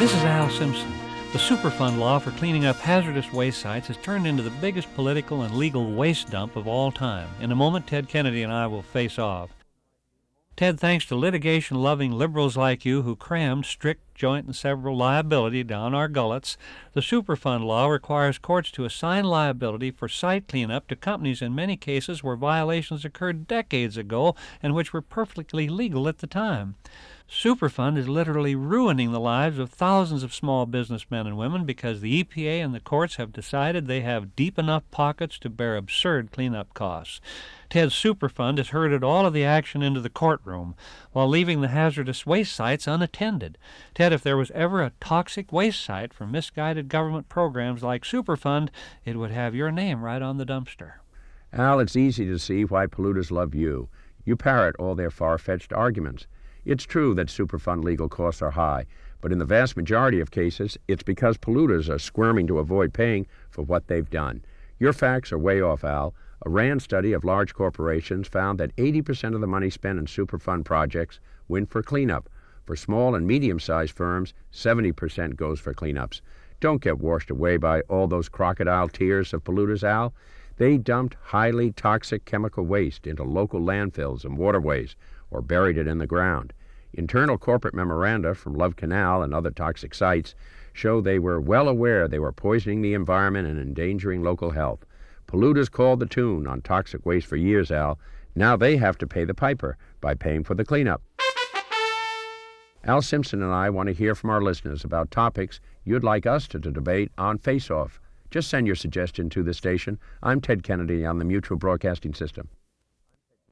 This is Al Simpson. The Superfund law for cleaning up hazardous waste sites has turned into the biggest political and legal waste dump of all time. In a moment, Ted Kennedy and I will face off. Ted, thanks to litigation-loving liberals like you who crammed strict joint and several liability down our gullets, the Superfund law requires courts to assign liability for site cleanup to companies in many cases where violations occurred decades ago and which were perfectly legal at the time. Superfund is literally ruining the lives of thousands of small businessmen and women because the EPA and the courts have decided they have deep enough pockets to bear absurd cleanup costs. Ted's Superfund has herded all of the action into the courtroom while leaving the hazardous waste sites unattended. Ted, if there was ever a toxic waste site for misguided government programs like Superfund, it would have your name right on the dumpster. Al, it's easy to see why polluters love you. You parrot all their far-fetched arguments. It's true that Superfund legal costs are high, but in the vast majority of cases, it's because polluters are squirming to avoid paying for what they've done. Your facts are way off, Al. A RAND study of large corporations found that 80% of the money spent in Superfund projects went for cleanup. For small and medium-sized firms, 70% goes for cleanups. Don't get washed away by all those crocodile tears of polluters, Al. They dumped highly toxic chemical waste into local landfills and waterways, or buried it in the ground. Internal corporate memoranda from Love Canal and other toxic sites show they were well aware they were poisoning the environment and endangering local health. Polluters called the tune on toxic waste for years, Al. Now they have to pay the piper by paying for the cleanup. Al Simpson and I want to hear from our listeners about topics you'd like us to debate on Face Off. Just send your suggestion to the station. I'm Ted Kennedy on the Mutual Broadcasting System.